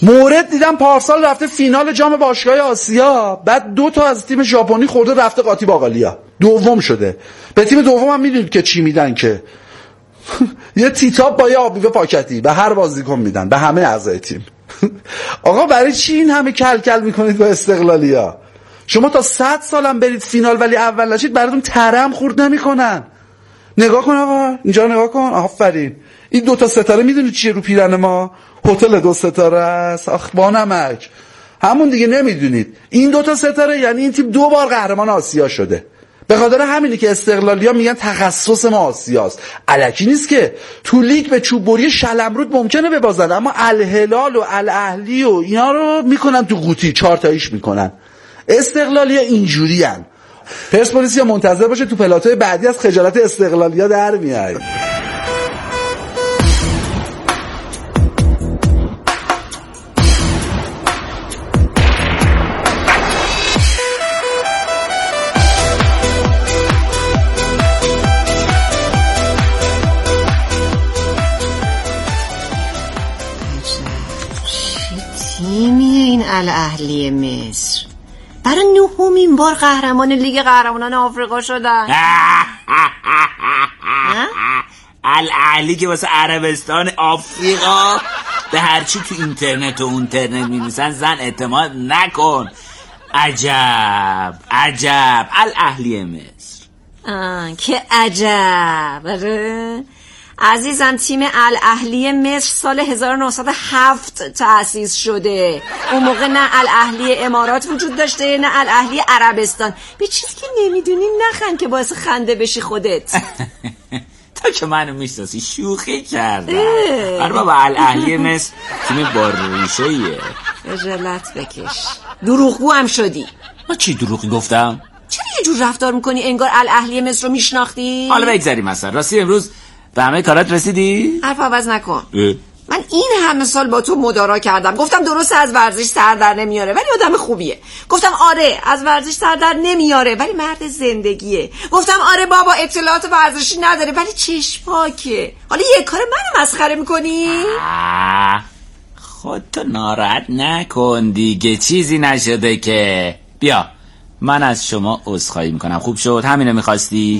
مورد دیدم پارسال رفته فینال جام باشگاه آسیا، بعد 2 تا از تیم ژاپنی خورده رفته قاطی باقالیا، دوم شده. به تیم دوم هم میدونید که چی میدن که یه تیتاب با یه آبمیوه پاکتی به هر بازیکن میدن، به همه اعضای تیم. آقا برای چی این همه کلکل میکنید با استقلالیا؟ شما تا 100 سالم برید فینال ولی اول نشید براتون ترم خورد نمیکنن. نگاه کن آقا، اینجا نگاه کن. آفرین. این 2 تا ستاره میدونید چیه رو پیرن ما؟ هتل 2 ستاره است. آخ با نمک. همون دیگه نمیدونید. این 2 تا ستاره یعنی این تیم 2 بار قهرمان آسیا شده. به خاطر همینه که استقلالیا میگن تخصص ما آسیاست. الکی نیست که تو لیگ به چوب بری شلمرود ممکنه ببازن، اما الهلال و الاهلی و اینا رو میکنن تو قوطی 4 تاییش میکنن. استقلالیا اینجورین. پرسپولیس منتظر باشه تو پلاتوی بعدی از خجالت استقلالیا در میای. الاهلی مصر برای 9مین بار قهرمان لیگ قهرمانان آفریقا شدن. الاهلی که واسه عربستان آفریقا به هرچی تو اینترنت و اونترنت می‌نویسن زن اعتماد نکن. عجب الاهلی مصر. که عجب. عزیزم تیم الاهلی مصر سال 1907 تأسیس شده. اون موقع نه الاهلی امارات وجود داشته نه الاهلی عربستان. به چیزی که نمیدونی نخند که باعث خنده بشی خودت. تا که منو میشناسی شوخی کردم. آره بابا الاهلی مصر تیم با ریشه‌ایه. خجالت بکش. دروغگو هم شدی. ما چی دروغی گفتم؟ چرا یه جور رفتار میکنی انگار الاهلی مصر رو میشناختی؟ حالا بگذاریم مثلا راستی امروز به همه کارات رسیدی؟ حرف عوض نکن. من این همه سال با تو مدارا کردم، گفتم درست از ورزش سر در نمیاره ولی آدم خوبیه، گفتم آره از ورزش سر در نمیاره ولی مرد زندگیه، گفتم آره بابا اطلاعات ورزشی نداره ولی چشم پاکه. حالا یه کار منو مسخره میکنی؟ خودتو ناراحت نکن دیگه، چیزی نشده که. بیا من از شما عذرخواهی میکنم. خوب شد؟ همینو میخواستی؟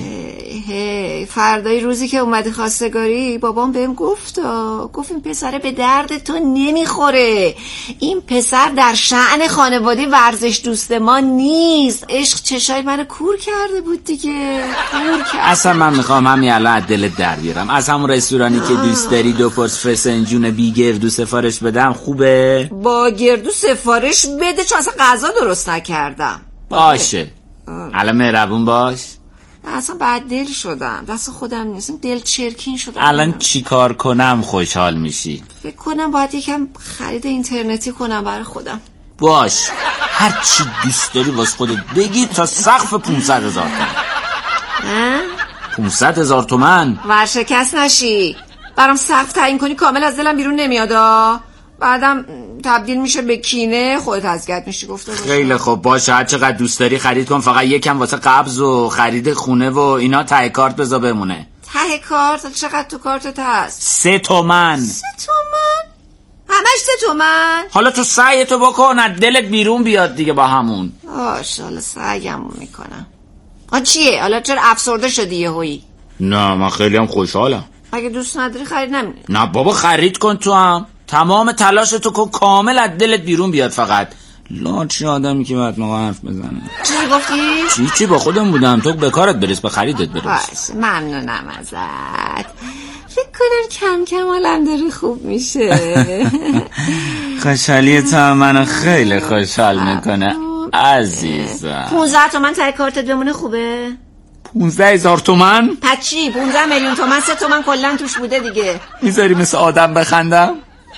فردای روزی که اومدی خواستگاری بابام بهم گفت این پسر به درد تو نمیخوره، این پسر در شأن خانواده ورزش دوست ما نیست. عشق چشای منو کور کرده بود دیگه. اصلا من میخوام همین الان از دلت در بیارم. از همون رستورانی که دوست داری 2 پرس فسنجون بی گردو سفارش بدم خوبه؟ با گردو سفارش بده چون اصلا غذا درست نکردم. باشه الان مهربون باش. اصلا بعد دل شدم، دست خودم نیستم، دل چرکین شدم. الان چی کار کنم خوشحال میشی؟ فکر کنم باید یکم خرید اینترنتی کنم برای خودم. باش هر چی دوست داری واسه خودت بگی تا سقف 500,000 تومان. 500,000 تومان ورشکست نشی. برام سقف تعیین کنی کامل از دلم بیرون نمیادا، بعدم تبدیل میشه به کینه، خودت اذیت میشی. گفته باشه خیلی خوب باشه، هر چقدر دوست داری خرید کن، فقط یکم واسه قبض و خرید خونه و اینا ته کارت بذار بمونه. ته کارت؟ چقدر تو کارتت هست؟ 3 تومن. 3 تومن؟ همش 3 تومن؟ حالا تو سعیتو بکن از دلت بیرون بیاد دیگه با همون. حالا سعیمو میکنم. چیه؟ حالا چرا افسرده شدی یهویی؟ نه من خیلی هم خوشحالم. اگه دوست نداری خرید نمیکنی؟ نه بابا خرید کن تو هم. تمام تلاشتو کن کامل از دلت بیرون بیاد. فقط لاچ آدمی که بعد موقع حرف بزنه. چی گفتی؟ چی با خودم بودم، تو به کارت برس، به خریدت برس. باشه ممنونم ازت. فکر کنم کم کم حالم داره خوب میشه. خوشحالی تو منو خیلی خوشحال میکنه عزیزم. 15 تومن ته کارتت بمونه خوبه؟ 15,000 تومن؟ پچی 15 میلیون تومن، 3 تومن کلن توش بوده دیگه. میذاری مثل آدم بخندم؟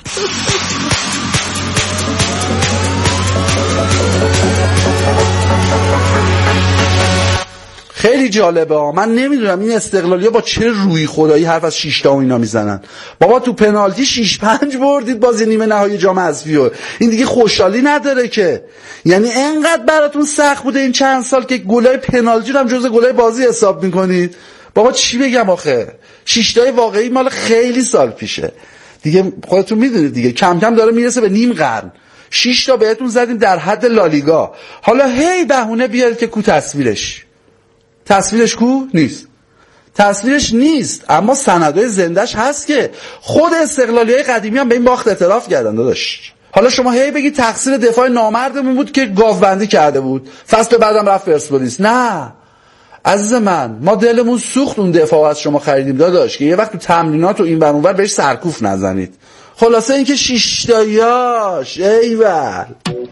خیلی جالبه ها. من نمیدونم این استقلالیا با چه روی خدایی حرف از 6 تا و اینا میزنن. بابا تو پنالتی 6-5 بردید بازی نیمه نهایی جام حذفی. این دیگه خوشحالی نداره که. یعنی انقدر براتون سخت بوده این چند سال که گلای پنالتی رو هم جزو گلای بازی حساب میکنید. بابا چی بگم آخه؟ 6 تای واقعی مال خیلی سال پیشه. دیگه خودتون میدونید دیگه کم کم داره میرسه به نیم قرن. 6 تا بهتون زدیم در حد لالیگا. حالا هی بهونه بیارید که کو تصویرش کو نیست. تصویرش نیست اما سندهای زندش هست که خود استقلالیای قدیمی هم به این باخت اعتراف کردن داداش. حالا شما هی بگید تقصیر دفاع نامردمون بود که گاوبندی کرده بود، فصل بعدم رفت پرسپولیس. نه عزیز من، ما دلمون سوخت اون دفاع از شما خریدیم داداش که یه وقت تو تمرینات و این ور اون ور بهش سرکوف نزنید. خلاصه اینکه 6 تایاش ایول.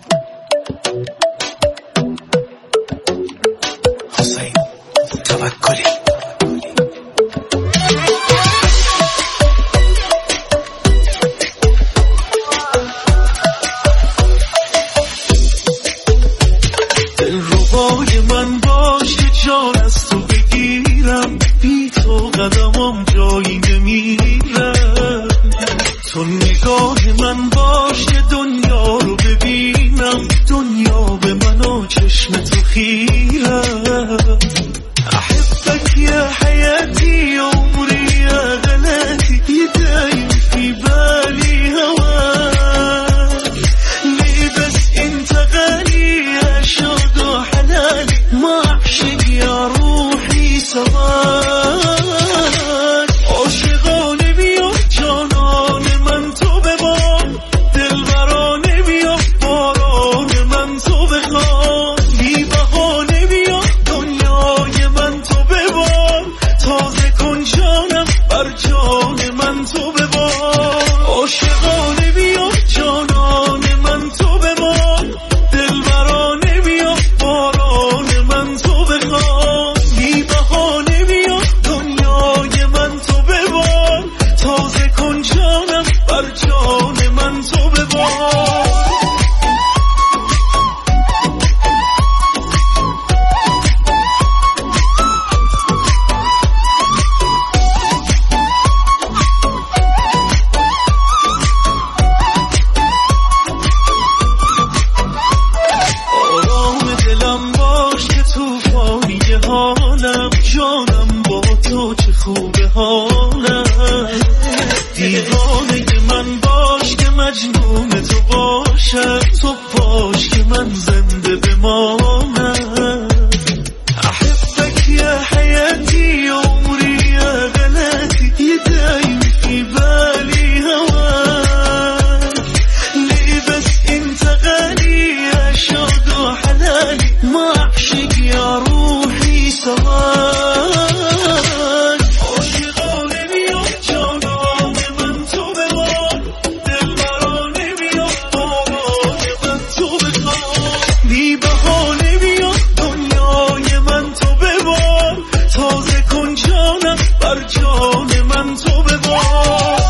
حسین توکلی دلربای من باش که جان از تو بگیرم، بی تو قدمم جایی نمیرم. تو نگاه من باش که دنیا رو ببینم، دنیا به من و چشم تو خیرم. احبك يا حياتي عمري يا غلاتي، يدايم في بالي هواك. ليه بس انت غالي يا شوق وحناني، ما اعشق يا روحي سواك. عاشقانه بیا جانان من تو ببار، دلبرانه بیا باران من تو بخوان. بی بهانه بیا دنیای من تو ببار، تازه کن جانم بر جان من تو ببار. عاشقانه بیا جانان من تو ببار، دلبرانه بیا باران من تو بخوان. بی بهانه بیا دنیای من تو ببار، تازه کن جانم بر جان من تو ببار. آرام دلم باش که توفانی حالم، جانم با تو چه خوبه حالم. دیوانه من باش که مجنون تو باشم، تو باش که من زنده بمانم. احبك يا حياتي عمري يا غلاتي، يدايم في بالي هواك. ليه بس انت غالي يا شوق وحناني، ما اعشق يا روحي سواك. عاشقانه بیا جانان من تو ببار، دلبرانه بیا باران من تو بخوان. بی بهانه بیا دنیای من تو ببار، تازه کن جانم بر جان من تو ببار.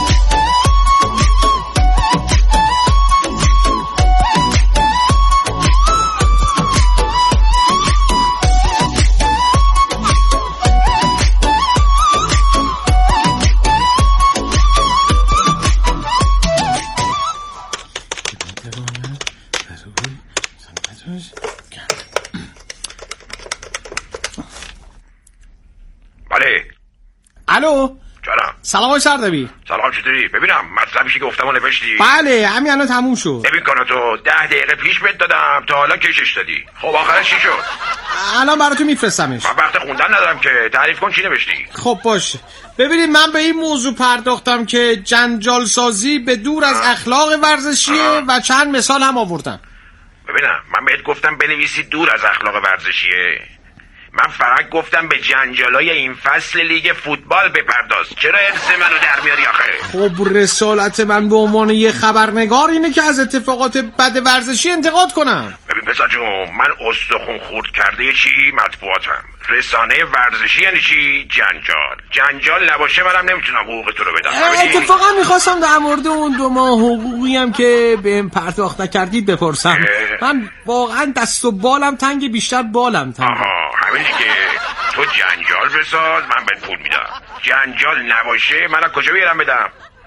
بله. الو جانم. سلام سردبیر. سلام، چطوری؟ ببینم مطلبی که گفتم و نوشتی؟ بله همین الان تموم شد. ببین کاناتو 10 دقیقه پیش بهت دادم، تا حالا کشش دادی. خب آخرش چی شد؟ الان براتون میفرستمش. من وقت خوندن ندارم که. تعریف کن چی نوشتی؟ خب باشه. ببینید من به این موضوع پرداختم که جنجال سازی به دور از اخلاق ورزشیه و چند مثال هم آوردم. ببینم من بهت گفتم بنویسی دور از اخلاق ورزشیه. من فقط گفتم به جنجالای این فصل لیگ فوتبال بپرداز. چرا حرص منو در میاری آخه؟ خب رسالت من به عنوان یه خبرنگار اینه که از اتفاقات بد ورزشی انتقاد کنم. ببین پسر جون، من استخون خورد کرده چی مطبوعاتم. رسانه ورزشی یعنی چی؟ جنجال نباشه منم نمیتونم حقوق تو رو بدم. اتفاقا میخواستم در مورد اون 2 ماه حقوقی هم که بهم پرداخت نکردید بپرسم. من واقعا دست و بالم تنگ، بیشتر بالم تنگ. آها همینی که تو جنجال بساز من بهت پول میدم. جنجال نباشه من از کجا بیارم بدم؟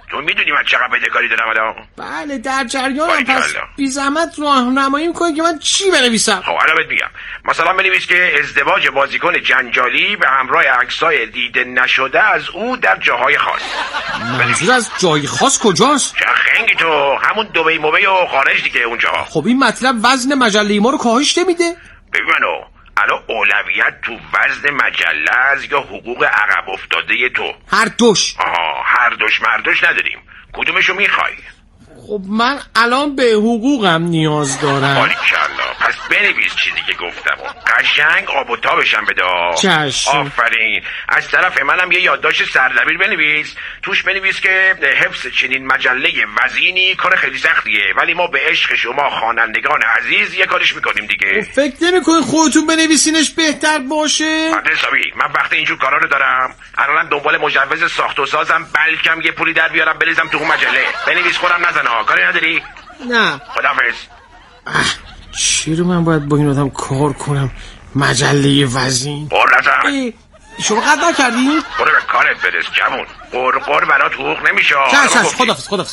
تو میدونی من چقدر بدهکاری دارم الان؟ بله در جریانم. پس بی زحمت راهنمایی میکنی که من چی بنویسم؟ خب الان بهت میگم. مثلا بنویس که ازدواج بازیکن جنجالی به همراه عکسای دیده نشده از او در جاهای خاص. منظور از جای خاص کجاست؟ چه خنگی تو، همون دبی موبی و خارج دیگه اونجا. خب این مطلب وزن مجله ما رو کاهش نمیده؟ ببین الان اولویت تو وزن مجله است یا حقوق عقب افتاده تو؟ هر دوش. هر دوش مردوش نداریم. کدومشو میخوای؟ خب من الان به حقوقم نیاز دارم. باریکلا. پس بنویس چیزی که گفتم قشنگ آب و تابشم بده. چشم. آفرین. از طرف منم یه یادداشت سردبیر بنویس، توش بنویس که حفظ چنین مجله وزینی کار خیلی سختیه، ولی ما به عشق شما خوانندگان عزیز یه کارش میکنیم دیگه. فکر نمی‌کنید خودتون بنویسینش بهتر باشه؟ حسابی من وقت اینجور کارا رو دارم. الان دنبال مجوز ساخت و سازم، بلکم یه پولی در بیارم بریزم تو اون مجله. بنویس خودم نزنا. کاری نداری؟ نه. خداحافظ. چی رو من باید با این آدم کار کنم؟ مجله وزین. شما قد نکردین؟ برو به کارت برس جمون. قرقر برات حقوق نمیشه. خداحافظ.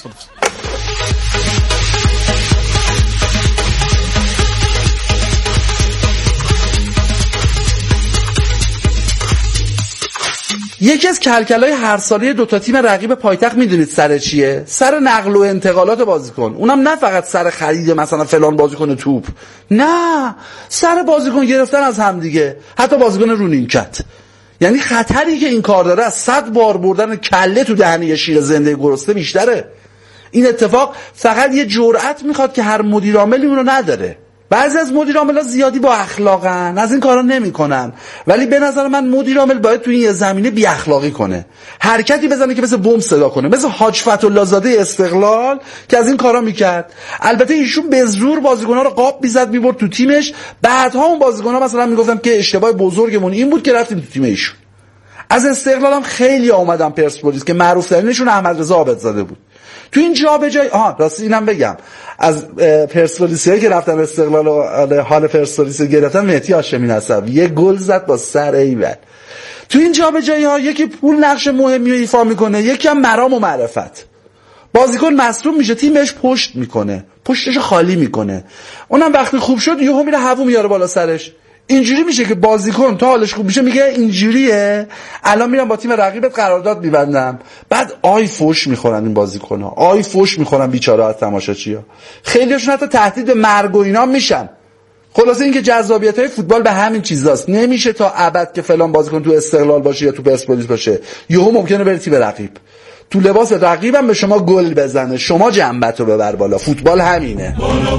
یکی از کلکلای هر ساله دوتا تیم رقیب پایتخت میدونید سر چیه؟ سر نقل و انتقالات بازیکن. اونم نه فقط سر خرید مثلا فلان بازیکن توپ، نه، سر بازیکن گرفتن از همدیگه، حتی بازیکن رو نیمکت. یعنی خطری که این کار داره از 100 بار بردن کله تو دهنه شیر زنده گرسنه بیشتره. این اتفاق فقط یه جرأت میخواد که هر مدیر عاملی اون رو نداره. بعضی از مدیر عامل‌ها زیادی با اخلاقن، از این کارا نمیکنن، ولی به نظر من مدیر عامل باید تو این زمینه بی اخلاقی کنه، حرکتی بزنه که مثل بمب صدا کنه، مثل حاج فتح‌الله زاده استقلال که از این کارا میکرد. البته ایشون به زور بازیکن‌ها رو قاب میزد میبرد تو تیمش، بعدها اون بازیکن‌ها مثلا میگفتن که اشتباه بزرگمون این بود که رفتیم تو تیم ایشون. از استقلال هم خیلی اومدن پرسپولیس که معروف ترینشون احمد رضا عابدزاده بود. تو این جابجایی راستی اینم بگم، از پرسپولیسیایی که رفتن استقلال و حال پرسپولیس گرفتن، مهدی هاشمی نسبی یه گل زد با سر ایول. تو این جابجایی‌ها یکی پول نقش مهمی رو ایفا میکنه، یکی هم مرام و معرفت. بازیکن مصدوم میشه، تیم بهش پشت میکنه، پشتش خالی میکنه، اونم وقتی خوب شد یهو میره هوا میاره بالا سرش. اینجوری میشه که بازیکن تا حالش خوب میشه میگه اینجوریه، الان میرم با تیم رقیبت قرارداد میبندم. بعد فوش میخورن این بازیکن‌ها، فوش میخورن بیچاره از تماشاچی‌ها. خیلیشون حتی تهدید به مرگ و اینا میشن. خلاصه اینکه جذابیت‌های فوتبال به همین چیزاست. نمیشه تا ابد که فلان بازیکن تو استقلال باشه یا تو پرسپولیس باشه، یهو ممکنه بره تیم رقیب، تو لباس رقیبم به شما گل بزنه، شما جنبتو ببر بالا. فوتبال همینه. بالا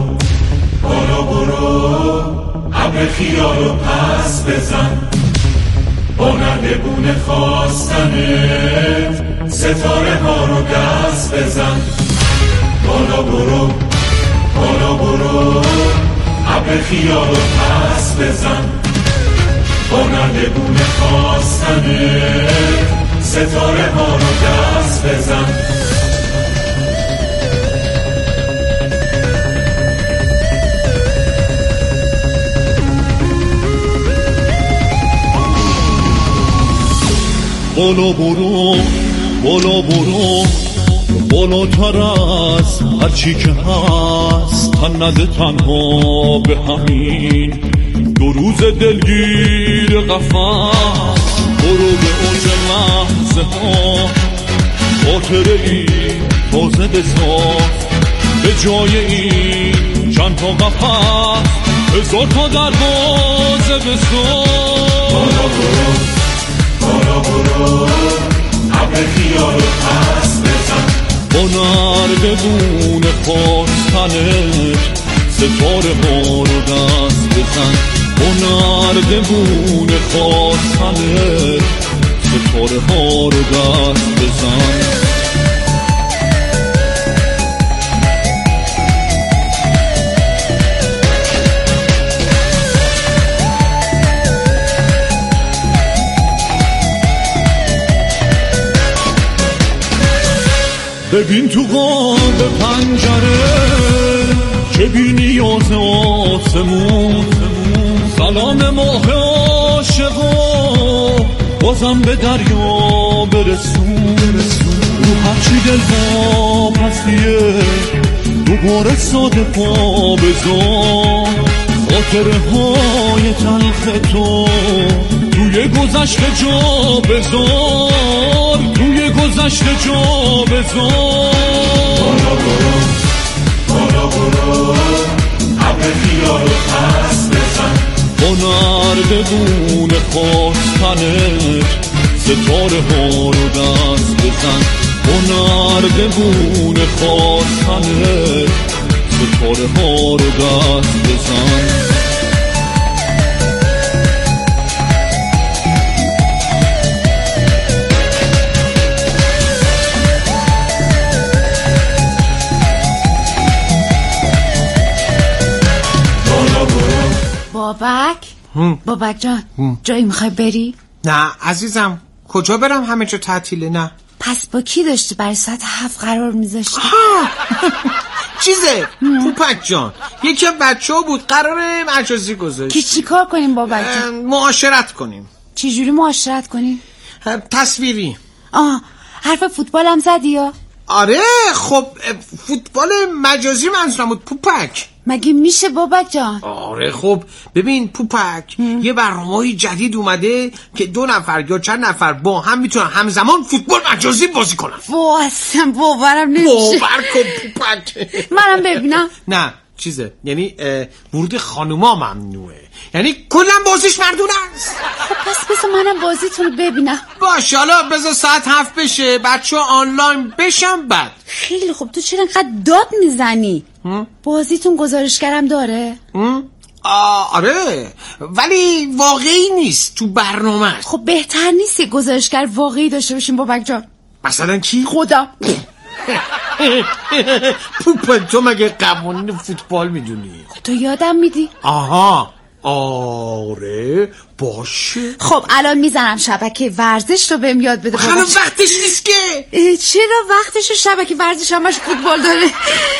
برو ابر خیالو پس بزن، با نردبون خواستنت ستاره ها رو دست بزن. بالا برو ابر خیالو پس بزن، با نردبون خواستنت ستاره ها رو دست بزن. بالا برو بالاتر از هر چی که هست، تن نده تنها به همین 2 روز دلگیر قفس. برو به اوج لحظه ها خاطره ای تازه بساز، به جای این چند تا قفس 1000 تا دروازه بساز. بالا برو ابر خیالو پس بزن، با نردبون خواستنت ستاره ها رو دست بزن. با نردبون خواستنت ستاره ها رو دست بزن. ببین تو قاب پنجره که بی نیاز آسمون، سلام ماه عاشقا بازم به دریا برسون. تو هرچی دلها پسیه دوباره ساده پا بذار خاطره های تلخ تو توی گذشته جا بذار توی گذشته جا بذار بالا برو عبر خیال پس بزن با نردبون خواستنت ستاره ها رو دست بزن با نردبون خواستنت ستاره ها رو دست بزن بابک جان جایی میخوای بری؟ نه عزیزم کجا برم، همه جا تعطیله. نه پس با کی داشتی برای ساعت 7 قرار میذاشتی؟ چیزه پوپک جان یکی از بچه‌ها بود قرار مجازی گذاشت. کی چی کار کنیم بابک جان؟ معاشرت کنیم. چی جوری معاشرت کنیم؟ تصویری. حرف فوتبال هم زدی یا؟ آره خب فوتبال مجازی منظورم بود پوپک. مگه میشه بابک جان؟ آره خب ببین پوپک یه برنامه‌ای جدید اومده که 2 نفر یا چند نفر با هم میتونن همزمان فوتبال مجازی بازی کنن. اصلا باورم نمیشه. باور کن پوپک. منم ببینم. نه چیزه یعنی ورود خانوما ممنوعه، یعنی کلا بازیش مردونه است. خب پس بذار منم بازیتون رو ببینم. باشه حالا بذار ساعت 7 بشه بچه‌ها آنلاین بشن بعد. خیلی خوب تو چرا انقدر داد میزنی؟ بازیتون گزارشگرم داره؟ آره ولی واقعی نیست تو برنامه. خب بهتر نیست یه گزارشگر واقعی داشته باشیم بابک جان؟ مثلا کی؟ خدا. پوپن تو مگه قوانین فوتبال میدونی؟ تو یادم میدی؟ آها آره باشه. خب الان میزنم شبکه ورزش رو بهم یاد بده. الان وقتش نیست که. چرا وقتش؟ شبکه ورزش همش فوتبال داره.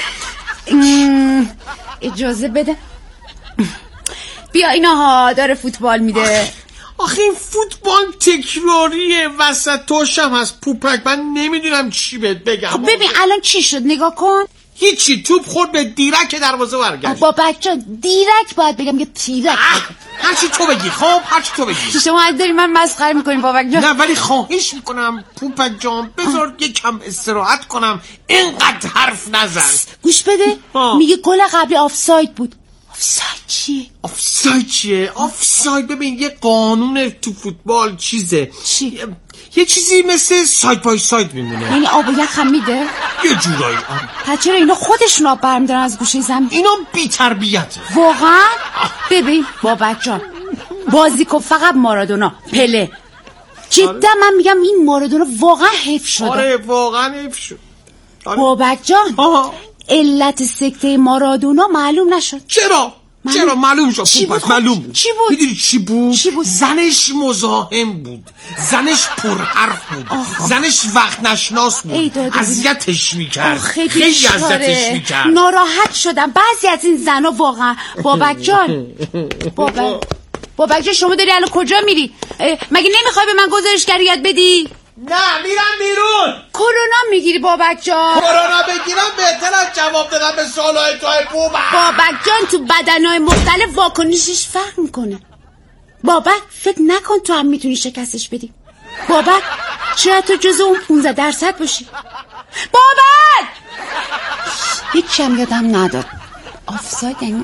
اجازه بده. بیا اینها داره فوتبال میده. آخه این فوتبال تکراریه وسط توشم هست پوپک، من نمیدونم چی بهت بگم. خب ببین الان چی شد نگاه کن. هیچی، توپ خورد به دیرک دروازه برگشت. بابک جان دیرک باید بگم یا تیرک؟ هرچی تو بگی. خب هرچی تو بگی. شما داری من مسخره میکنیم بابک جان. نه ولی خواهش میکنم پوپک جان بذار یکم استراحت کنم، اینقدر حرف نزن. گوش بده میگه گل قبلی آفساید بود. آفساید چیه؟ آفساید چیه؟ آفساید ببین یه قانون تو فوتبال چیزه. چی؟ یه چیزی مثل ساید بای ساید میمونه. یعنی آب و یخ هم میده؟ یه جورایی. پس چرا اینا خودشون آب برمیدارن از گوشه زمین؟ اینا بی تربیته واقعا؟ ببین بابک جان بازیکن فقط مارادونا، پله. جدا من میگم این مارادونا واقعا حیف شده. آره واقعا حیف شد. بابک جان علت سکته مارادونا معلوم نشد. چرا معلوم شد؟ چی بود؟ معلوم چی بود؟ میدونی چی بود؟ زنش مزاحم بود، زنش پرحرف بود، زنش وقت نشناس بود، اذیتش میکرد، خیلی اذیتش میکرد. ناراحت شدم بعضی از این زنا واقعا. بابک جان بابک جان شما داری الان کجا میری؟ مگه نمیخوای به من گزارشگری یاد بدی؟ نه میرم بیرون. کرونا میگیری بابک جان؟ کرونا بگیرم بهتر از جواب دادم به سوالای توی بابک. بابک جان تو بدنهای مختلف واکنشش فرق میکنه. بابک فکر نکن تو هم میتونی شکستش بدی. بابک چرا تو جز اون 15% باشی؟ بابک هیچ هم یادم نداد. آفساید یعنی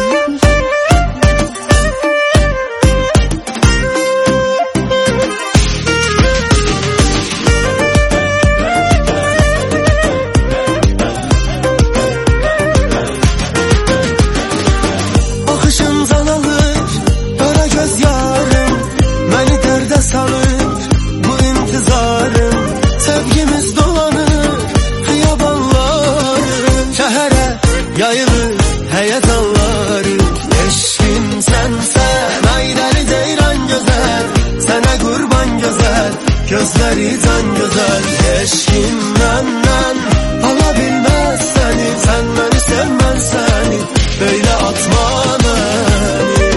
gözlerinden güzel eşkimden alabilmez seni, sen beni sevmez seni böyle atma beni.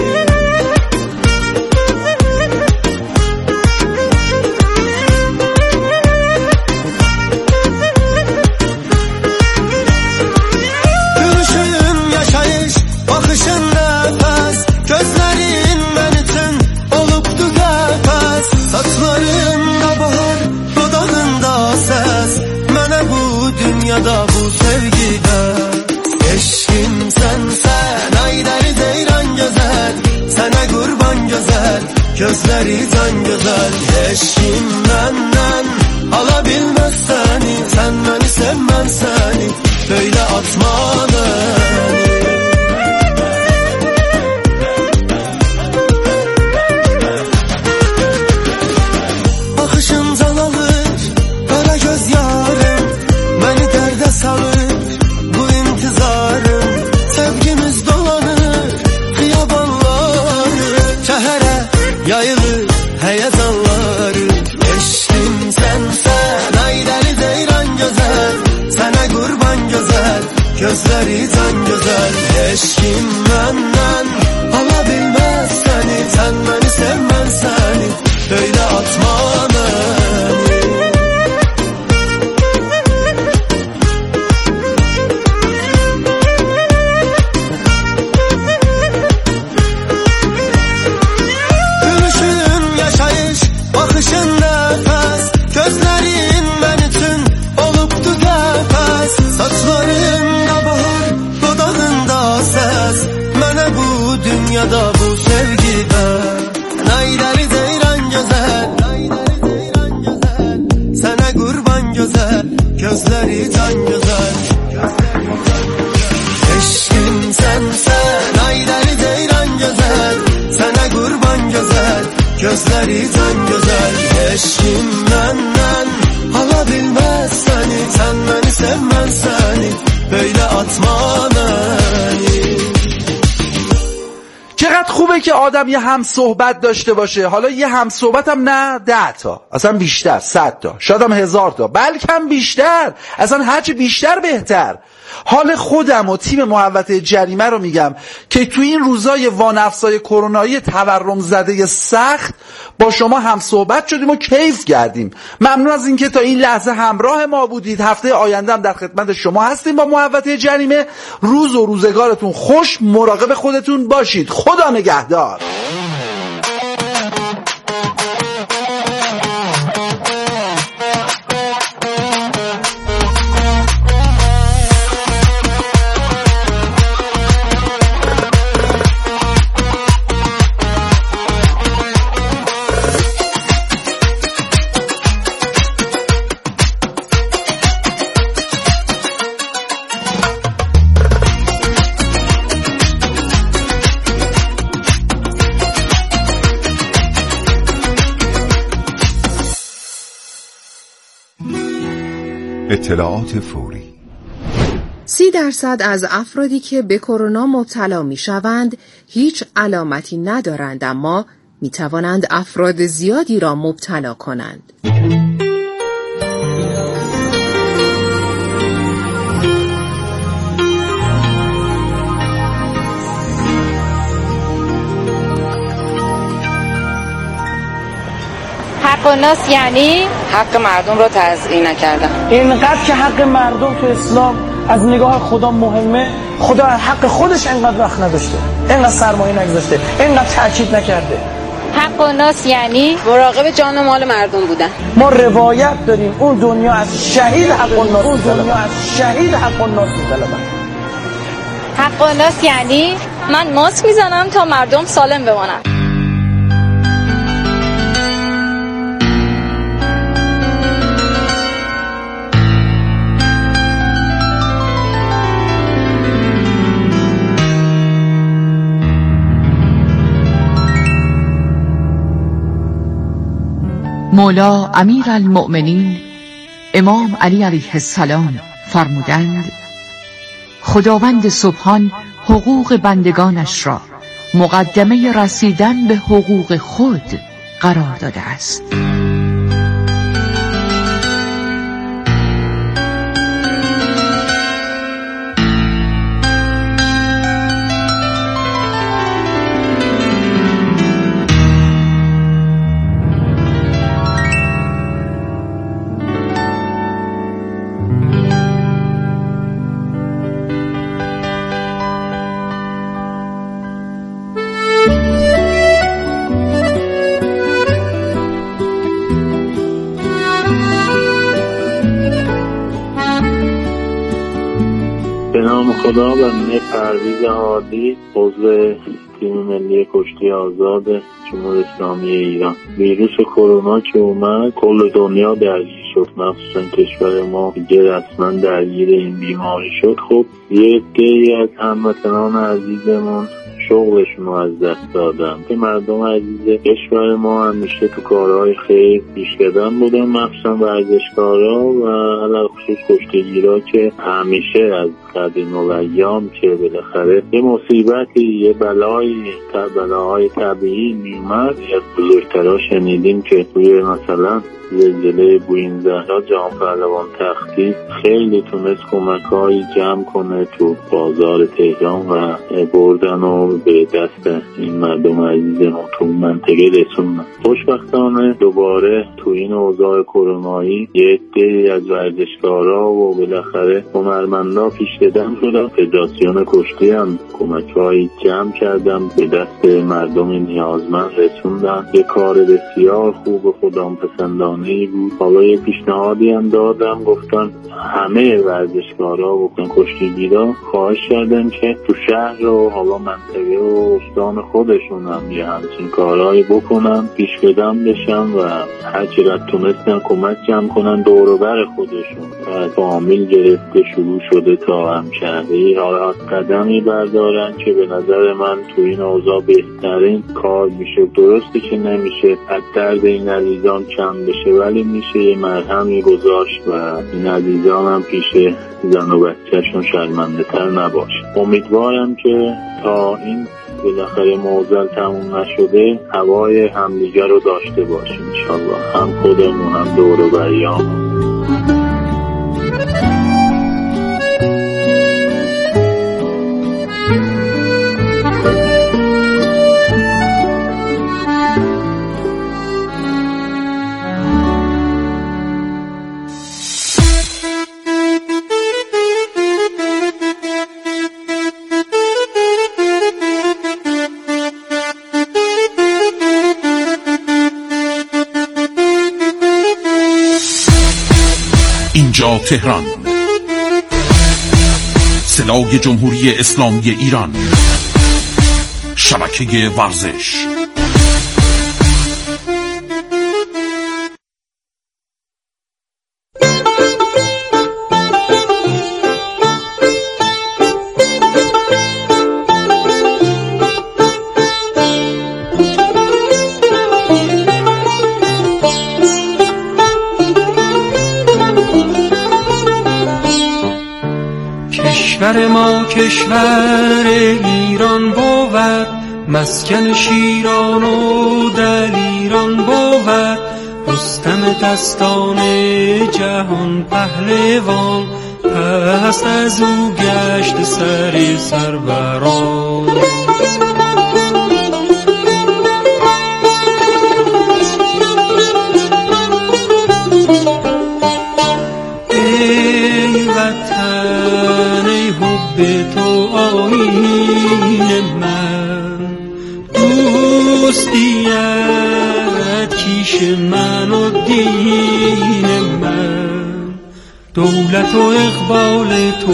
nefes Gözlerin ben için olupdu tefes Saçlarında bahar, dudağında ses Mənə bu dünyada bu sevgide Nayları deyran güzel Sana kurban güzel Gözleri can güzel Eşkim sensen Ayları deyran güzel Sana kurban güzel Gözleri can güzel Eşkim benden Hala bilmez seni Sen beni sevmen seni Böyle atma beni چقدر خوبه که آدم یه هم صحبت داشته باشه. حالا یه هم صحبت هم نه 10 تا، اصلا بیشتر، 100 تا، شاید هم 1000 تا، بلکه هم بیشتر، اصلا هرچی بیشتر بهتر. حال خودم و تیم محوطه جریمه رو میگم که تو این روزای وانفسای کرونایی تورم زده سخت با شما هم صحبت شدیم و کیف کردیم. ممنون از اینکه تا این لحظه همراه ما بودید. هفته آینده هم در خدمت شما هستیم با محوطه جریمه. روز و روزگارتون خوش، مراقب خودتون باشید. خدا نگهدار. اطلاعات فوری 30% از افرادی که به کرونا مبتلا می شوند هیچ علامتی ندارند اما می توانند افراد زیادی را مبتلا کنند. حق و ناس یعنی حق مردم رو تضییع نکردن. اینقدر که حق مردم تو اسلام از نگاه خدا مهمه، خدا حق خودش اینقدر وقت نداشته، اینقدر سرمایه نگذاشته، اینقدر تاکید نکرده. حق و ناس یعنی مراقب جان و مال مردم بودن. ما روایت داریم اون دنیا از شهید حق و ناس، اون دنیا از شهید حق و ناس می‌طلبن. حق و ناس یعنی من ماسک میزنم تا مردم سالم بمانن. مولا امیرالمؤمنین امام علی علیه السلام فرمودند خداوند سبحان حقوق بندگانش را مقدمه رسیدن به حقوق خود قرار داده است. به نام خدا. بنده پرویز هادی، عضو تیم ملی کشتی آزاد جمهوری اسلامی ایران. ویروس کرونا که اومد کل دنیا درگیر شد، مخصوصا کشور ما دیگه رسما درگیر این بیماری شد. خب یه عده‌ای از هموطنان عزیزمون شغلشون رو از دست دادن. که مردم عزیز کشور ما همیشه تو کارهای خیر پیشقدم بودن، مخصوصا ورزشکارا و علاوه خصوص کشتیگیرا که همیشه از قدیم الایام که بالاخره یه مصیبتی، یه بلاهای طبیعی میومد. از بزرگترها شنیدیم که توی مثلا زلزله بوین زهرا جهان پهلوان تختی خیلی تونست کمک‌هایی جمع کنه تو بازار تهران و بردن و به دست این مردم عزیزمون تو منطقه رسوندن. خوشبختانه دوباره تو این اوضاع کرونایی یه عده‌ای از ورزشکارا و بالاخره هنرمندا پیش پیشقدم شدم. فدراسیون کشتی هم کمک‌هایی جمع کردم به دست مردم نیازمند رسوندم. یه کار بسیار خوب و خداپسندانه‌ای بود. حالا یه پیشنهادی هم دادم، گفتن همه ورزشکارا و کشتیگیرا خواهش کردن که تو شهر و حالا منطقه و استان خودشون هم یه همچین کارهایی بکنن، پیشقدم بشن و هرچی را تونستن کمک جمع کنن دور و بر خودشون. از فامیل گرفته شروع شده تا همشهری حالا قدمی بردارن که به نظر من تو این اوضاع بهترین کار میشه. درسته که نمیشه از درد این عزیزان کم بشه، ولی میشه یه مرهمی گذاشت و این عزیزان هم پیش زن و بچه‌شون شرمنده تر نباشه. امیدوارم که تا این بالاخره معضل تموم نشده هوای همدیگر رو داشته باشیم انشالله، هم خودمون هم دور و بریامون. اینجا تهران، صدای جمهوری اسلامی ایران، شبکه ورزش. کشور ما کشور ایران بود، مسکن شیران و دلیران بود، رستم دستان جهان پهلوان، پس از او گشت سر سروران. ای وطن ای حب تو آیین من، دوستیت کیش من و دین من، دولت و اقبال تو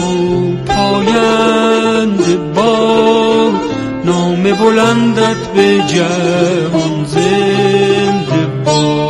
پاینده با، نام بلندت به جهان زنده با.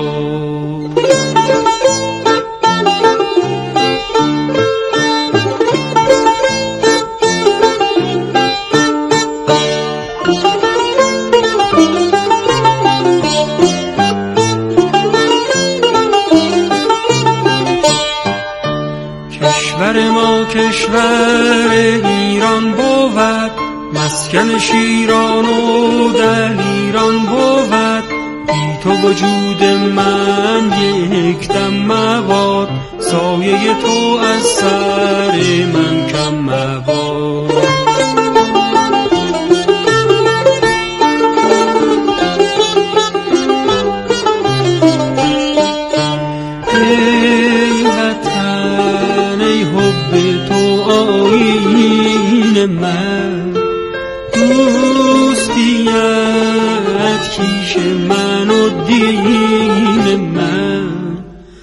کشور ما کشور ایران بود، مسکن شیران و دلیران بود، بی تو وجود من یک دم مباد، سایه تو از سر من کم مباد. ای وطن ای حب تو آیین من، دوستیت کیش من و دین